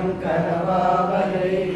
करवावहै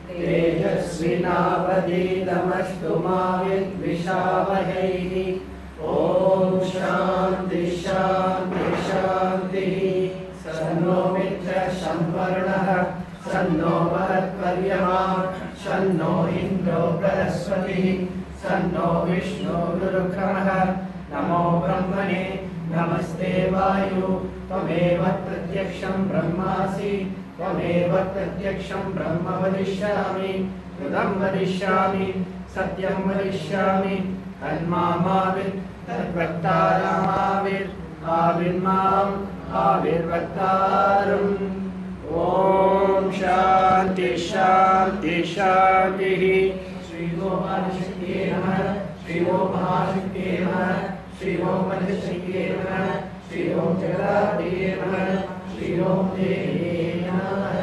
तेजस्विनावधीतमस्तु मा विद्विषावहै। ॐ शान्ति शान्ति शान्तिः। सन्नो मित्रः संवर्णः सन्नो महत्पर्यमा सन्नो इन्द्रो बृहस्पतिः सन्नो विष्णु गुरुक्रमः। नमो ब्रह्मणे नमस्ते वायु त्वमेव प्रत्यक्षं ब्रह्मासि त्वमेव प्रत्यक्षं ब्रह्म वदिष्यामि कृतं वदिष्यामि सत्यं वदिष्यामि तन्मामावित् तद्वक्तारमावित् आविर्माम् आविर्वक्तारम्। ॐ शान्ति शान्ति शान्तिः। श्री ओम आदिशक्तिये नमः। श्री ओम महाशक्तिये नमः। श्री ओम पञ्चशक्तिये नमः। श्री ओम जगदादिये नमः। श्री ओम देवे नमः।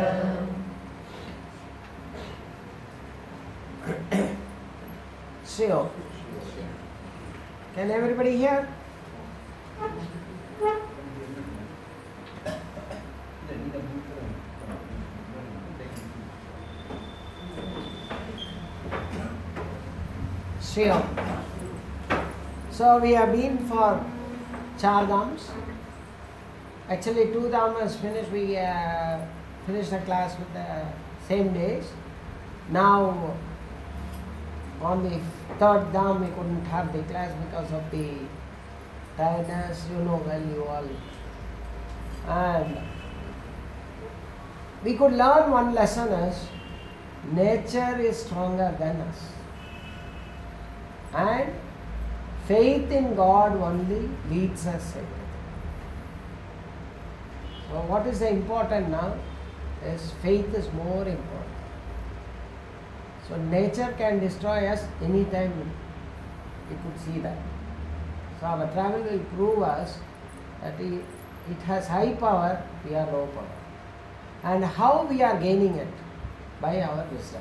Shri Om. Can everybody hear? Shri Om. So we have been for Char Dhams. Actually 2 Dham was finished. We finished the class with the same days. Now on the 3rd Dham we couldn't have the class because of the tiredness, you know well you all. And we could learn one lesson is nature is stronger than us. And faith in God only leads us everything. So what is the important now is faith is more important. So nature can destroy us anytime we could see that. So our travel will prove us that it has high power, we are low power. And how we are gaining it? By our wisdom.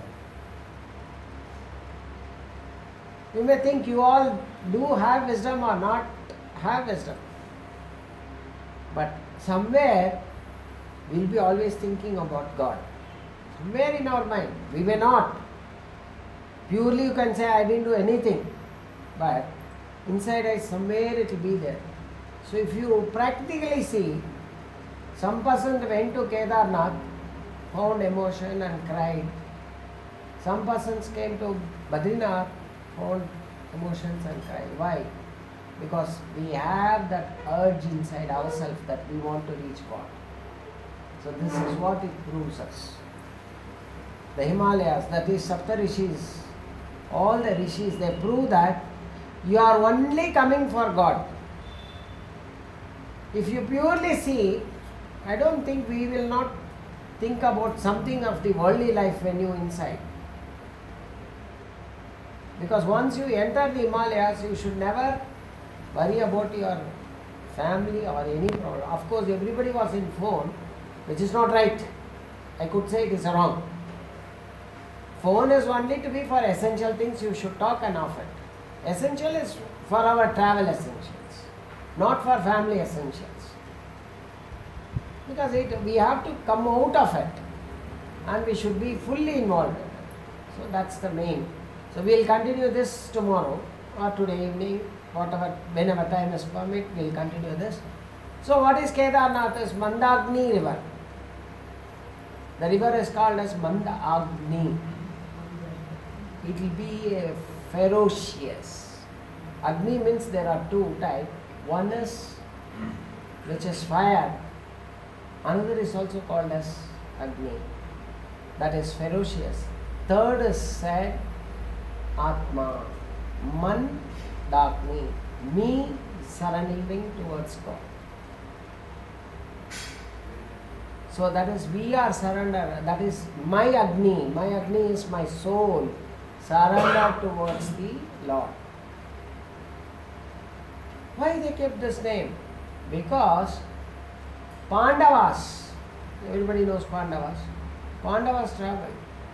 You may think you all do have wisdom or not have wisdom. But somewhere we will be always thinking about God. Somewhere in our mind. We may not. Purely you can say I didn't do anything. But inside us somewhere it will be there. So if you practically see, some person went to Kedarnath, found emotion and cried. Some persons came to Badrinath, found emotions and cried. Why? Because we have that urge inside ourselves that we want to reach God. So this is what it proves us. The Himalayas, that is Saptarishis, all the rishis, they prove that you are only coming for God. If you purely see, I don't think we will not think about something of the worldly life when you inside. Because once you enter the Himalayas, you should never worry about your family or any problem. Of course, everybody was in phone, which is not right. I could say it is wrong. Phone is only to be for essential things, you should talk and off it. Essential is for our travel essentials, not for family essentials. Because we have to come out of it and we should be fully involved in it. So that's the main. So we will continue this tomorrow or today evening, whatever, whenever time is permit, we will continue this. So what is Kedarnath? Is Mandagni river. The river is called as Mandagni. It will be ferocious. Agni means there are 2 types. One is which is fire. Another is also called as Agni. That is ferocious. Third is said Atma. Man Dagni. Me surrendering towards God. So that is we are surrender. That is my Agni. My Agni is my soul. Surrender towards the Lord. Why they kept this name? Because Pandavas, everybody knows Pandavas. Pandavas traveled.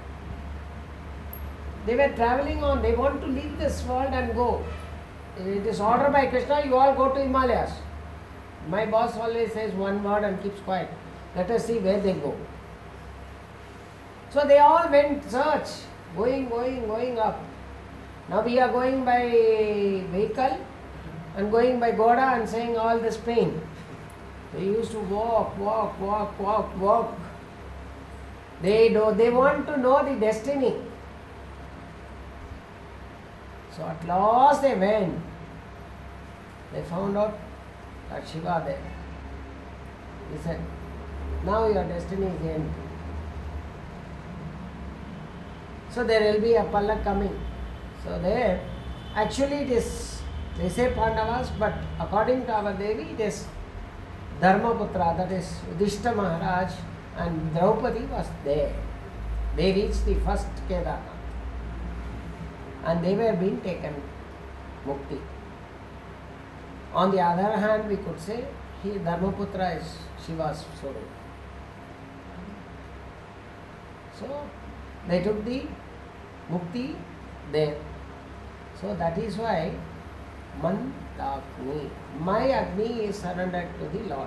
They were traveling on, they want to leave this world and go. It is ordered by Krishna, you all go to Himalayas. My boss always says one word and keeps quiet. Let us see where they go. So they all went search, going up. Now we are going by vehicle and going by Goda and saying all this pain. They used to walk. They want to know the destiny. So at last they went. They found out that Shiva there. He said, now your destiny is end. So there will be a Pallak coming. So there, actually it is, they say Pandavas, but according to our Devi, it is Dharmaputra, that is Yudhishthira Maharaj and Draupadi was there. They reached the first Kedarnath. And they were being taken mukti. On the other hand, we could say Dharmaputra is Shiva's Swarup. So they took the mukti there. So that is why Mandakni, my Agni is surrendered to the Lord,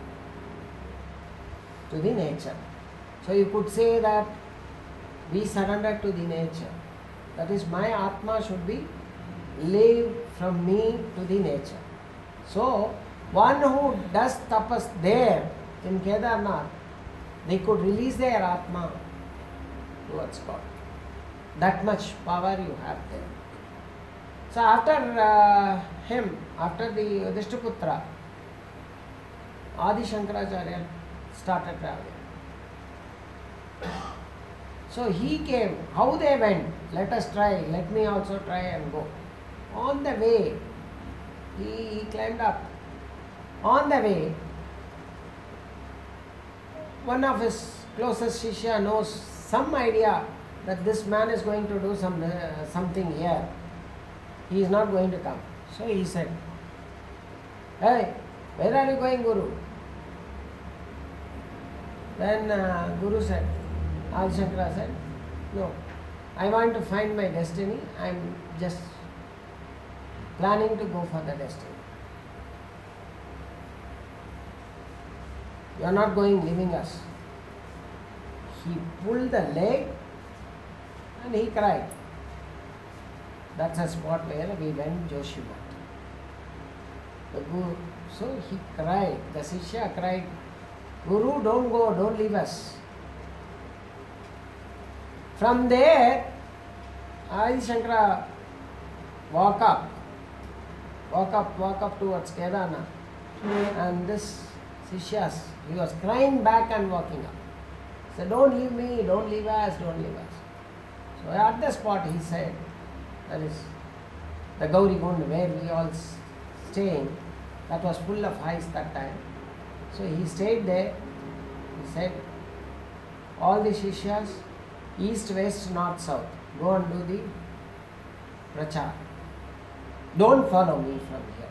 to the nature. So you could say that we surrender to the nature. That is, my Atma should be live from me to the nature. So one who does tapas there in Kedarnath, they could release their Atma towards God. That much power you have there. So after him, after the Yudhishthira, Adi Shankaracharya started traveling. So he came. How they went? Let us try. Let me also try and go. On the way, he climbed up. On the way, one of his closest Shishya knows some idea that this man is going to do something here. He is not going to come. So he said, hey, where are you going, Guru? Then Guru said, Adi Shankara said, no, I want to find my destiny. I am just planning to go for the destiny. You are not going, leaving us. He pulled the leg and he cried. That's a spot where we went, Joshimat. The Guru, so he cried, the Shishya cried, Guru, don't go, don't leave us. From there, Adi Shankara walk up towards Kedarnath. And this Sishyas, he was crying back and walking up. He said, don't leave me, don't leave us, don't leave us. So at the spot he said, that is the Gauri Kund where we all staying, that was full of ice that time. So he stayed there. He said, all the Shishyas, east, west, north, south, go and do the prachar. Don't follow me from here.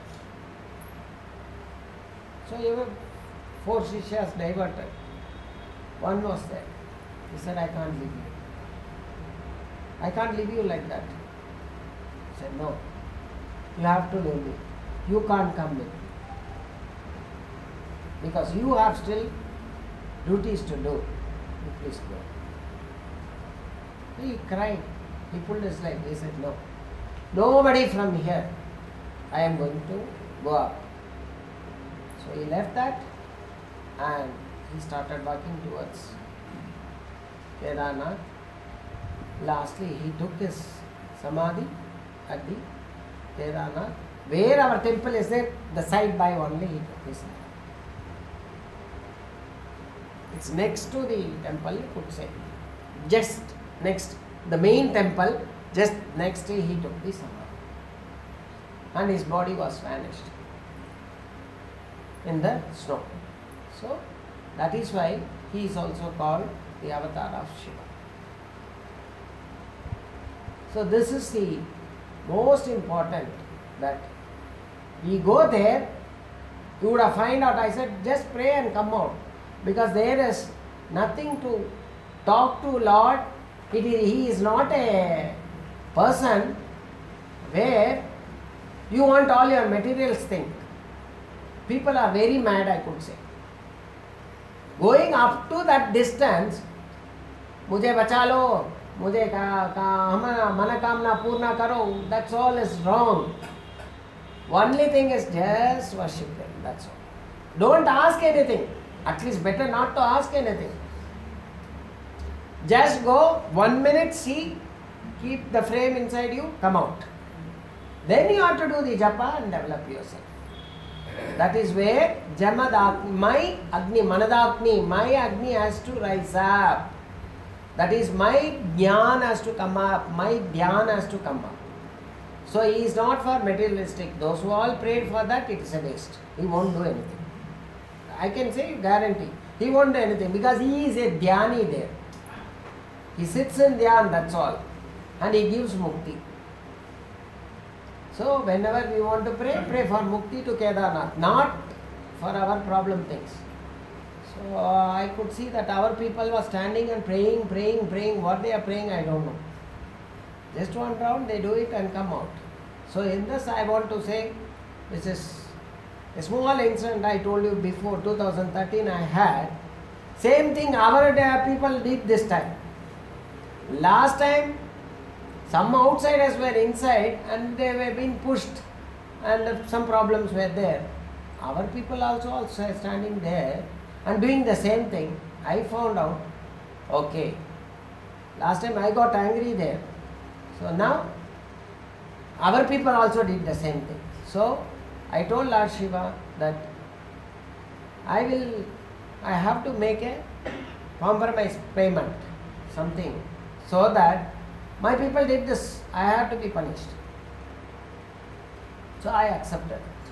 So you have 4 Shishyas diverted. One was there. He said, I can't leave you. I can't leave you like that. He said, no, you have to leave me. You can't come with me. Because you have still duties to do. You please go. He cried. He pulled his leg. He said, no, nobody from here. I am going to go up. So he left that and he started walking towards Kedarnath. Lastly, he took his samadhi at the Kedarnath. Where our temple is there, the side by only he took his samadhi. It's next to the temple, you could say. Just next, the main temple, just next he took the samadhi. And his body was vanished in the snow. So, that is why he is also called the avatar of Shiva. So this is the most important, that we go there, you would have find out, I said just pray and come out, because there is nothing to talk to Lord. He is not a person where you want all your materials thing. People are very mad, I could say. Going up to that distance, मुझे बचा लो, मुझे मनोकामना पूर्ण करो. That's all is wrong. Only thing is just worship them. That's all. Don't ask anything. At least better not to ask anything. Just go 1 minute, see, keep the frame inside you, come out. Then you have to do the japa and develop yourself. That is where my Agni, Manadagni, my Agni has to rise up. That is my Jnana has to come up, my Dhyan has to come up. So he is not for materialistic. Those who all prayed for that, it is a waste. He won't do anything. I can say, guarantee, he won't do anything because he is a Dhyani there. He sits in Dhyan, that's all. And he gives Mukti. So whenever we want to pray, pray for Mukti to Kedarnath, not for our problem things. So I could see that our people were standing and praying. What they are praying, I don't know. Just one round, they do it and come out. So in this I want to say, this is a small incident I told you before, 2013 I had. Same thing our people did this time. Last time, some outsiders were inside and they were being pushed and some problems were there. Our people also standing there and doing the same thing. I found out, okay, last time I got angry there. So now, our people also did the same thing. So, I told Lord Shiva that I have to make a compromise payment, something, so that my people did this, I have to be punished. So I accepted it.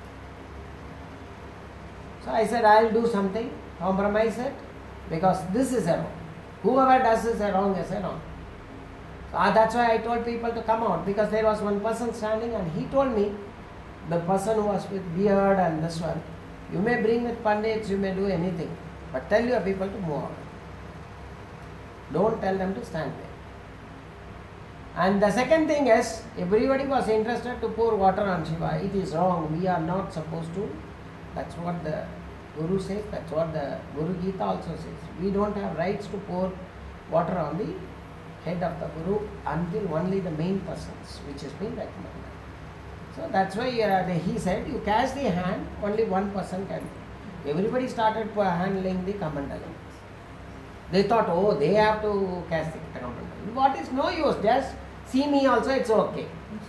So I said, I will do something, compromise it, because this is a wrong. Whoever does this a wrong is a wrong. So that's why I told people to come out, because there was one person standing and he told me, the person who was with beard and this one, you may bring with pandits, you may do anything, but tell your people to move out. Don't tell them to stand there. And the second thing is, everybody was interested to pour water on Shiva. It is wrong. We are not supposed to. That's what the Guru says. That's what the Guru Gita also says. We don't have rights to pour water on the head of the Guru until only the main persons, which has been recommended. So that's why he said, you catch the hand, only one person can. Everybody started handling the Kamandali. They thought, oh, they have to catch the Kamandali. What is no use? Just see me also, it's okay.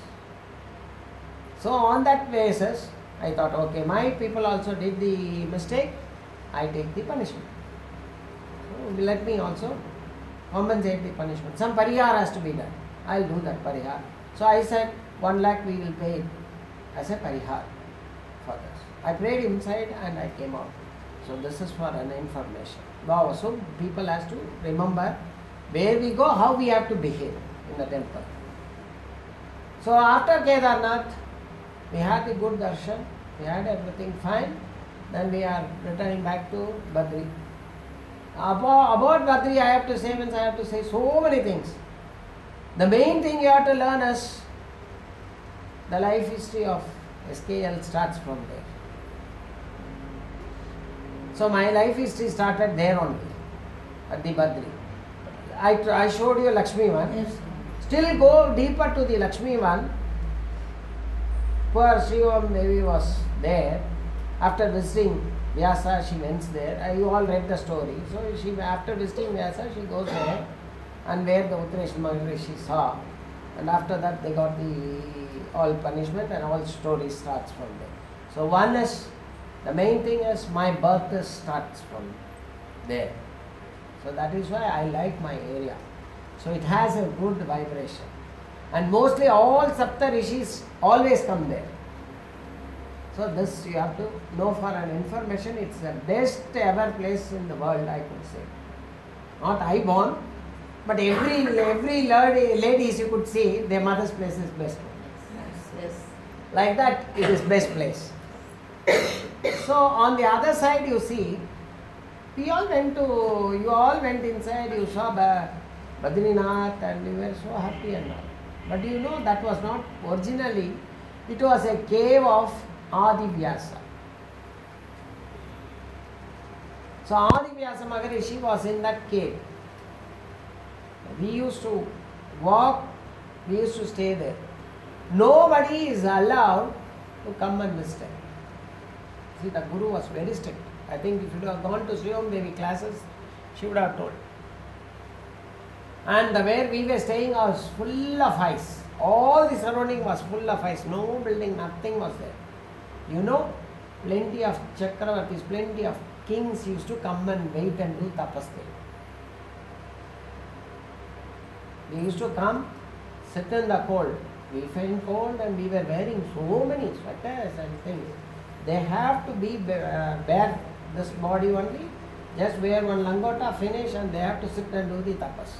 So on that basis, I thought, okay, my people also did the mistake, I take the punishment. So let me also compensate the punishment. Some parihar has to be done. I'll do that parihar. So I said, 1 lakh we will pay as a parihar for this. I prayed inside and I came out. So this is for an information. Wow, so people has to remember where we go, how we have to behave in the temple. So after Kedarnath, we had a good darshan, we had everything fine, then we are returning back to Badri. About Badri I have to say so many things. The main thing you have to learn is the life history of SKL starts from there. So my life history started there only, at the Badri. I showed you Lakshmi one. Yes. Still go deeper to the Lakshmi one. Poor Shiva Devi was there. After visiting Vyasa, she went there. You all read the story. So after visiting Vyasa, she goes there and where the Uttresh Maharishi saw. And after that they got the all punishment and all story starts from there. So one is, the main thing is my birth starts from there. So that is why I like my area. So it has a good vibration. And mostly all Sapta Rishis always come there. So this you have to know for an information. It's the best ever place in the world, I could say. Not I born, but every ladies you could see, their mother's place is best. Yes. Like that, it is best place. So on the other side, you see, you all went inside, you saw Badrinath and you were so happy and all. But you know that was not originally, it was a cave of Adi Vyasa. So Adi Vyasa Maharishi was in that cave. We used to walk, we used to stay there. Nobody is allowed to come and visit. See, the Guru was very strict. I think if you would have gone to Sri Om Devi classes, she would have told. And where we were staying was full of ice. All the surrounding was full of ice. No building, nothing was there. You know, plenty of Chakravartis, plenty of kings used to come and wait and do tapas there. They used to come, sit in the cold. We felt cold and we were wearing so many sweaters and things. They have to be bare this body only. Just wear one langota, finish, and they have to sit and do the tapas.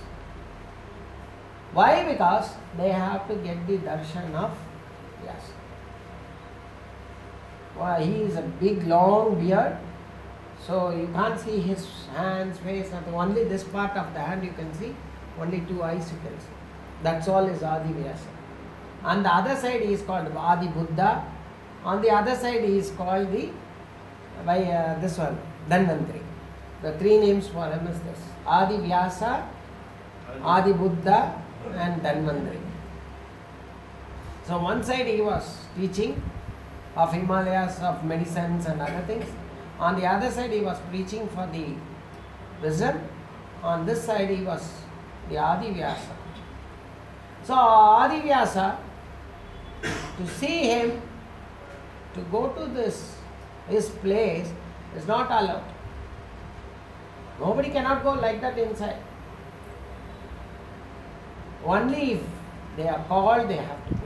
Why? Because they have to get the darshan of Vyasa. Well, he is a big long beard, so you can't see his hands, face, nothing. Only this part of the hand you can see, only two eyes you can see. That's all is Adi Vyasa. On the other side he is called Adi Buddha. On the other side he is called this one, Dhanvantari. The three names for him is this: Adi Vyasa, Adi Buddha and Dhanvantari. So one side he was teaching of Himalayas, of medicines and other things. On the other side he was preaching for the wisdom. On this side he was the Adi Vyasa. So Adi Vyasa, to see him, to go to his place is not allowed. Nobody cannot go like that inside. Only if they are called, they have to go.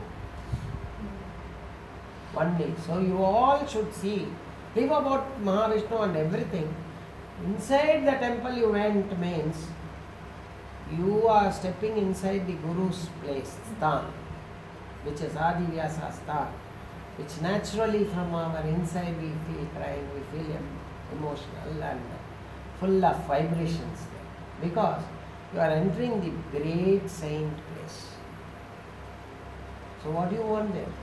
Only. So you all should see. Think about Mahavishnu and everything. Inside the temple you went means you are stepping inside the Guru's place, Sthan, which is Adi Vyasa Sthan, which naturally from our inside we feel crying, we feel emotional and full of vibrations there. Because you are entering the great saint place. So what do you want there?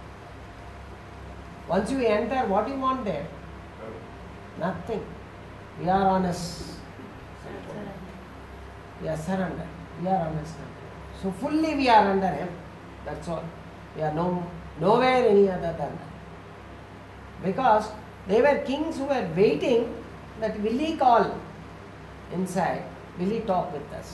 Once you enter, what do you want there? Nothing. We are on his. We are surrendered. We are on his. So fully we are under him. That's all. We are nowhere any other than that. Because they were kings who were waiting that will he call inside, will he talk with us?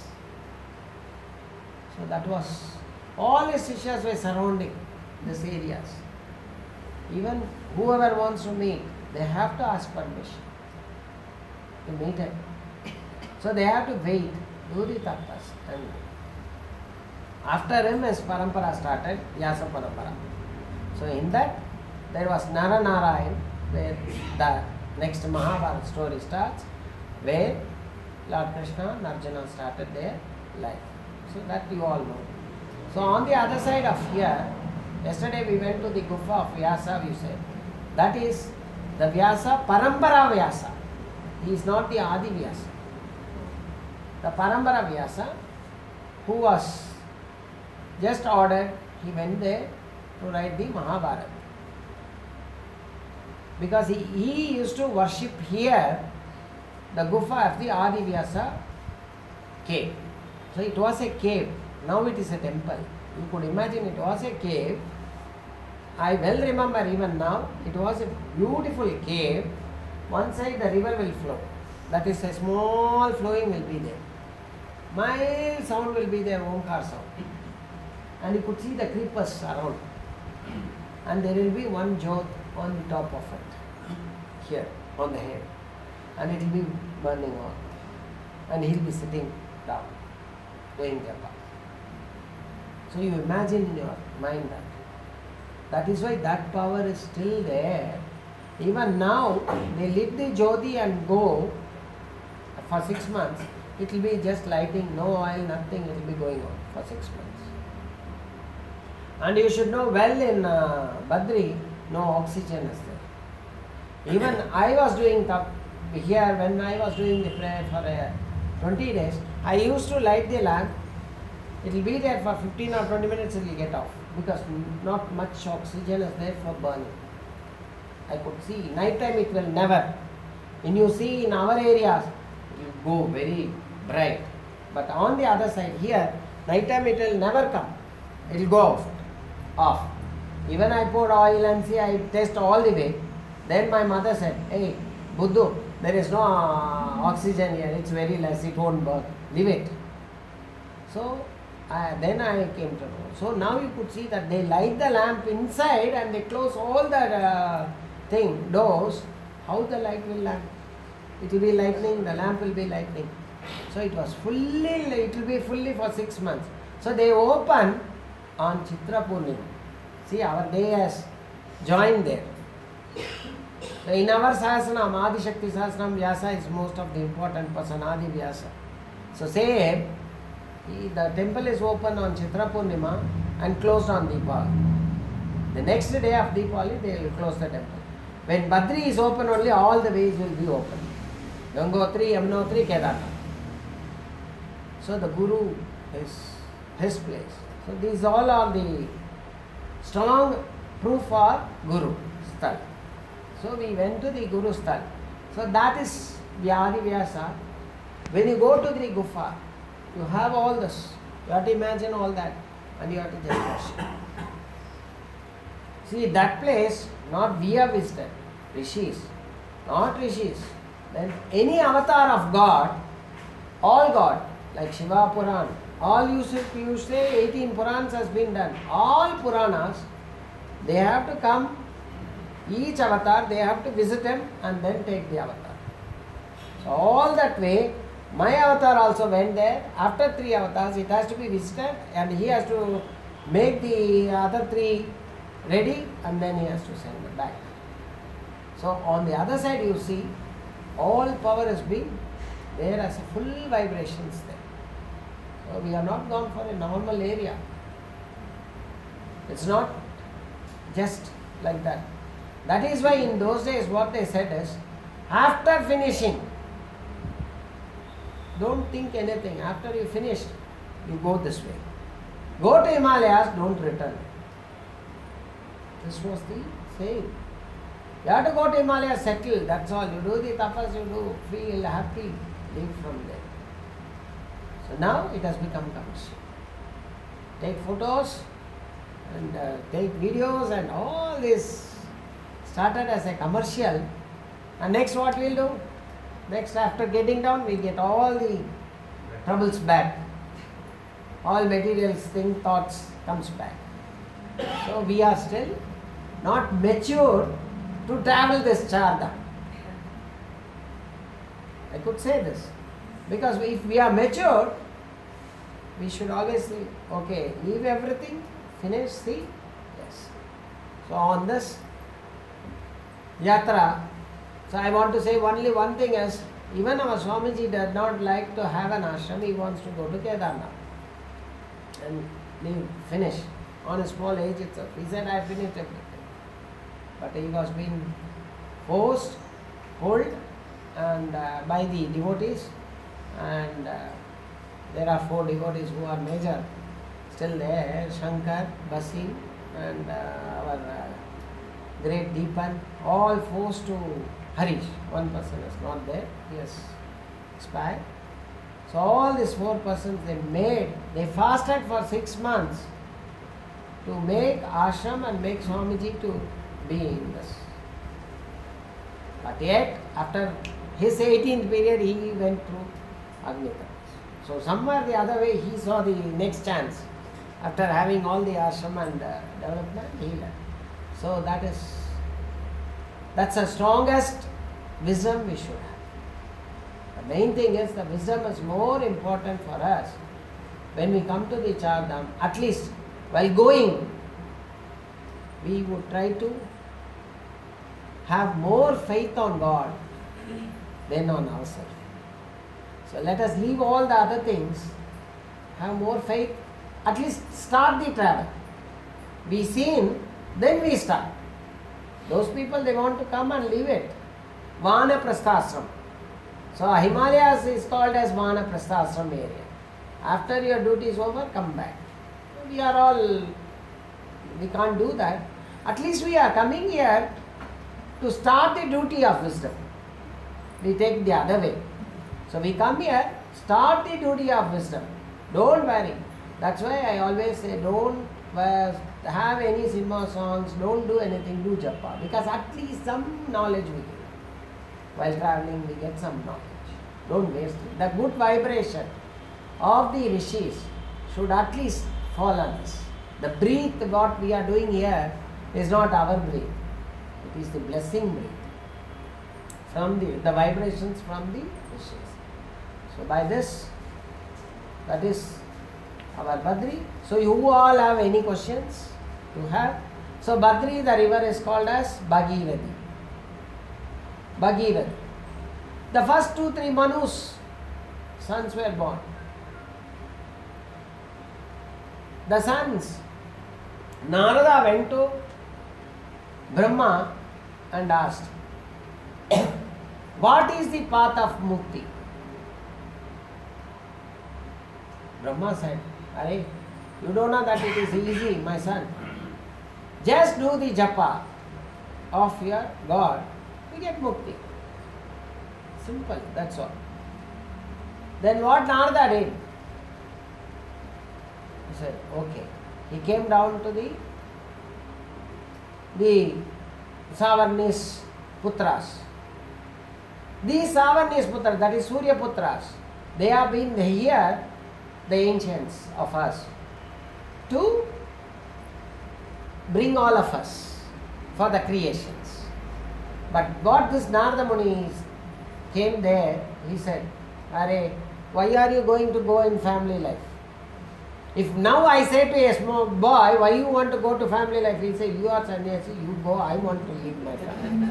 So that was, all his Sishyas were surrounding these areas. Even whoever wants to meet, they have to ask permission to meet him. So they have to wait, do the tapas. And after him his parampara started, Vyasa parampara. So in that, there was Naranarayan, where the next Mahabharata story starts, where Lord Krishna and Arjuna started their life. So that you all know. So on the other side of here, yesterday we went to the Gufa of Vyasa, we said. That is the Vyasa, Parampara Vyasa. He is not the Adi Vyasa. The Parampara Vyasa, who was just ordered, he went there to write the Mahabharata. Because he used to worship here, the Gufa of the Adi Vyasa cave. So it was a cave. Now it is a temple. You could imagine it was a cave. I well remember even now, it was a beautiful cave. One side the river will flow. That is a small flowing will be there. Mild sound will be there, Omkar sound. And you could see the creepers around. And there will be one jyot on the top of it. Here, on the head. And it will be burning on. And he will be sitting down, doing japa. So you imagine in your mind that. That is why that power is still there. Even now, they lit the Jyoti and go for 6 months. It will be just lighting, no oil, nothing, it will be going on for 6 months. And you should know well in Badri, no oxygen is there. Even I was doing here, when I was doing the prayer for 20 days, I used to light the lamp. It will be there for 15 or 20 minutes, it will get off. Because not much oxygen is there for burning. I could see, night time it will never. When you see in our areas, it will go very bright. But on the other side here, night time it will never come. It will go off. Even I poured oil and see, I test all the way. Then my mother said, hey, Buddhu, there is no oxygen here, it's very less, it won't burn. Leave it. So then I came to know. So now you could see that they light the lamp inside and they close all the doors. How the light will lamp? It will be lightning, the lamp will be lightning. So it was it will be fully for 6 months. So they open on Chitra Purnima. See, our day has joined there. So in our Sahasranam, Adi Shakti Sahasranam, Vyasa is most of the important person, Adi Vyasa. So same, the temple is open on Chitra Purnima and closed on Deepavali. The next day of Deepavali, they will close the temple. When Badri is open only, all the ways will be open. Gangotri, Yamunotri, Kedarnath. So the Guru is his place. So these all are the strong proof for Guru Sthal. So we went to the Guru Sthal. So that is Vyadi Vyasa. When you go to the Gufa, you have all this. You have to imagine all that and you have to just worship. See, that place, not we have visited, Rishis, not Rishis. Then any avatar of God, all God, like Shiva Puran, all you say 18 Purans has been done. All Puranas, they have to come, each avatar, they have to visit him and then take the avatar. So all that way, my avatar also went there. After 3 avatars, it has to be visited and he has to make the other 3 ready and then he has to send it back. So on the other side you see, all power has been there as a full vibrations there. So we have not gone for a normal area. It's not just like that. That is why in those days what they said is, after finishing, don't think anything. After you finished, you go this way. Go to Himalayas, don't return. This was the saying. You have to go to Himalayas, settle, that's all. You do the tapas, you do, feel happy, leave from there. So now it has become commercial. Take photos and take videos and all this started as a commercial. And next what we'll do? Next, after getting down, we get all the troubles back. All materials, thoughts comes back. So we are still not mature to travel this Chardham. I could say this. Because if we are mature, we should always think, okay, leave everything, finish, see, yes. So on this yatra, so I want to say only one thing is, even our Swamiji does not like to have an ashram, he wants to go to Kedarnath and leave, finish on a small age itself. He said, I finished everything. But he was being forced, pulled and by the devotees, and there are 4 devotees who are major still there, Shankar, Basi and our great Deepan, all forced to Harish. One person is not there, he has expired. So all these 4 persons they fasted for 6 months to make ashram and make Swamiji to be in this. But yet, after his 18th period, he went through Agni Tapas. So somewhere the other way, he saw the next chance. After having all the ashram and development, he left. So that's the strongest wisdom we should have. The main thing is the wisdom is more important for us. When we come to the Chardham, at least while going, we would try to have more faith on God than on ourselves. So let us leave all the other things, have more faith, at least start the travel. Be seen, then we start. Those people, they want to come and leave it. Vanaprasthashram. So Himalayas is called as Vanaprasthashram area. After your duty is over, come back. We can't do that. At least we are coming here to start the duty of wisdom. We take the other way. So we come here, Start the duty of wisdom. Don't worry. That's why I always say don't have any cinema songs, don't do anything, do japa. Because at least some knowledge we get. While traveling we get some knowledge. Don't waste it. The good vibration of the rishis should at least fall on us. The breath what we are doing here is not our breath. It is the blessing breath. From the vibrations from the rishis. So by this, that is our Badri. So you all have any questions to have? So Badri, the river is called as Bhagirathi. Bhagirathi. The first 2-3 Manus, sons were born. The sons, Narada went to Brahma and asked, what is the path of mukti? Brahma said, Arey, you don't know that it is easy, my son. Just do the japa of your God, you get mukti. Simple, that's all. Then what Narada did? He said, okay. He came down to the Savarnis Putras. These Savarnis Putras, that is Surya Putras, they have been here, the ancients of us, to bring all of us for the creations. But what this Narada Muni came there, he said, Arey, why are you going to go in family life? If now I say to a small boy, why you want to go to family life? He say, you are sannyasi, you go, I want to leave my family.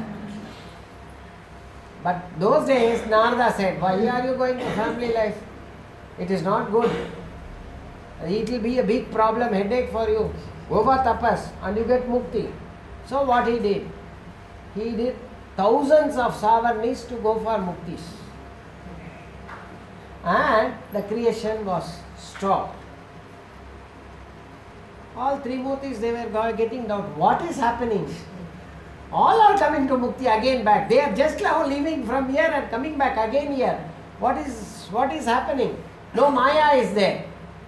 But those days, Narada said, why are you going to family life? It is not good. It will be a big problem, headache for you. Go for tapas and you get mukti. So what he did? He did thousands of savarnis to go for muktis. And the creation was stopped. All three murtis, they were getting down. What is happening? All are coming to mukti again back. They are just now leaving from here and coming back again here. What is happening? No Maya is there.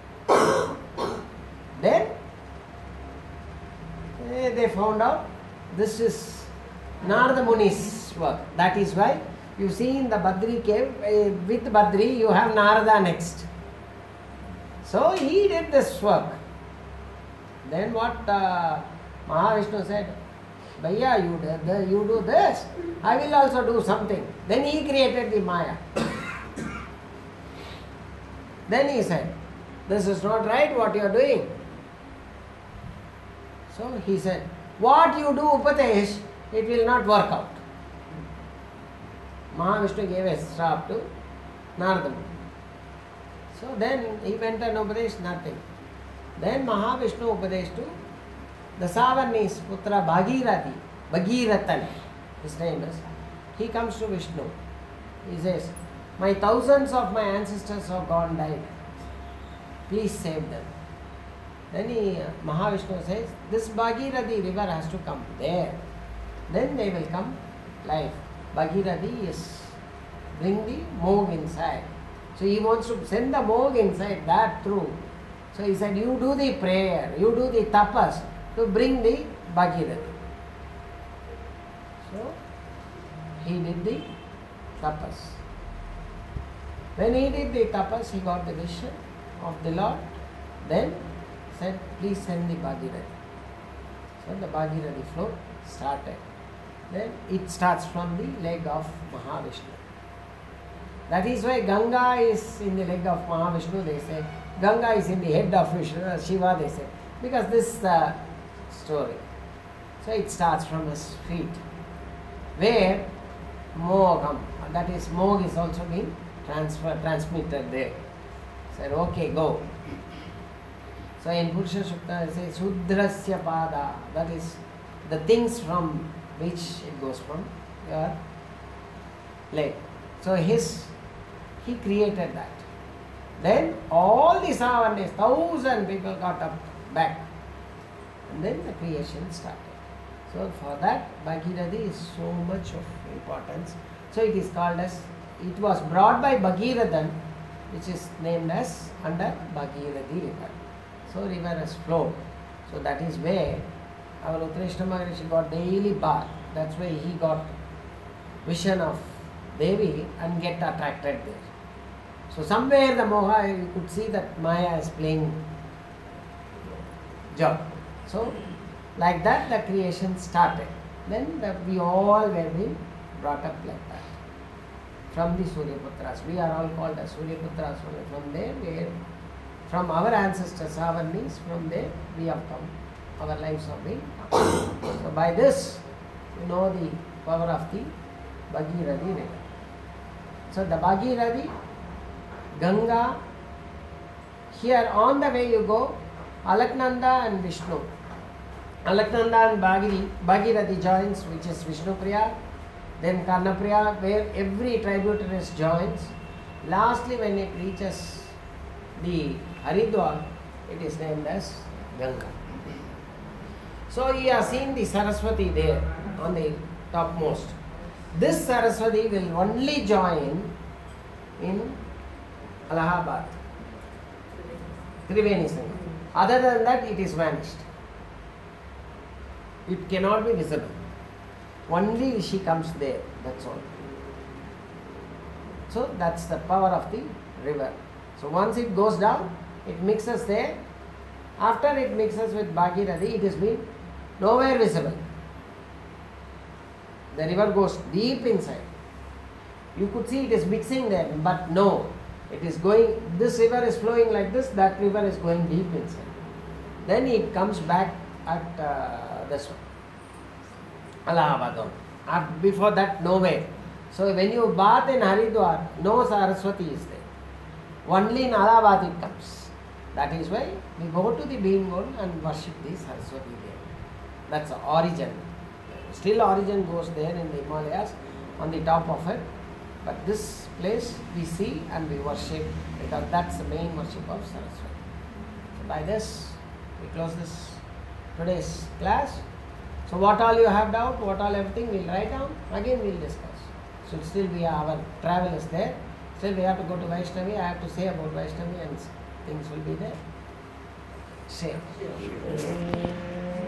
Then they found out this is Narada Muni's work. That is why you see in the Badri cave, with Badri you have Narada next. So he did this work. Then what Mahavishnu said, Bhaiya, you do this, I will also do something. Then he created the Maya. Then he said, this is not right what you are doing. So he said, what you do Upadesh, it will not work out. Mahavishnu gave a strap to Narada Muni. So then he went and Upadesh, nothing. Then Mahavishnu Upadesh to the Savarnis Putra Bhagirathi, Bhagiratan, his name is. He comes to Vishnu. He says, my thousands of my ancestors have gone died. Please save them. Then Mahavishnu says, this Bhagirathi river has to come there. Then they will come live. Bhagirathi is bring the Mog inside. So he wants to send the Mog inside that through. So he said, you do the prayer, you do the tapas to bring the Bhagirathi. So he did the tapas. When he did the tapas, he got the vision of the Lord. Then said, please send the Bhagirathi. So the Bhagirathi flow started. Then it starts from the leg of Mahavishnu. That is why Ganga is in the leg of Mahavishnu, they say. Ganga is in the head of Vishnu, Shiva, they say. Because this is the story. So it starts from his feet. Where Mogam, that is Mog is also being transmitted there. Said, okay, go. So in Purusha Sukta it says, Sudrasya Pada, that is the things from which it goes from your leg. So he created that. Then all the Savarnis, 1,000 people got up back. And then the creation started. So for that, Bhagirathi is so much of importance. So it is called as, it was brought by Bhagiradan which is named as under Bhagirathi river. So river has flowed. So that is where our Uttarishna Maharishi got daily bath. That's why he got vision of Devi and get attracted there. So somewhere the moha, you could see that Maya is playing job. So like that the creation started. Then we all were being brought up like that. From the Suryaputras. We are all called as Suryaputras. From there, from our ancestors, Savarnis, from there we have come. Our lives have been. So by this, you know the power of the Bhagirathi river. So the Bhagirathi, Ganga, here on the way you go, Alaknanda and Vishnu. Alaknanda and Bhagirathi joins, which is Vishnupriya, then Karnapriya, where every tributaries joins. Lastly, when it reaches the Haridwar, it is named as Ganga. So you have seen the Saraswati there on the topmost. This Saraswati will only join in Allahabad, Triveni Sangam. Other than that, it is vanished. It cannot be visible. Only she comes there, that's all. So that's the power of the river. So once it goes down, it mixes there. After it mixes with Bhagirathi, it has been nowhere visible. The river goes deep inside. You could see it is mixing there, but no. It is going, this river is flowing like this, that river is going deep inside. Then it comes back at this one, Allahabad. Before that, nowhere. So when you bath in Haridwar, no Saraswati is there. Only in Allahabad it comes. That is why we go to the Bhimgol and worship the Saraswati there. That's the origin. Still origin goes there in the Himalayas, on the top of it. But this place we see and we worship, because that's the main worship of Saraswati. So by this, we close this today's class. So what all you have doubt, what all everything we'll write down, again we'll discuss. So still we are, our travel is there. Still we have to go to Vaishnavi, I have to say about Vaishnavi and things will be there. Say.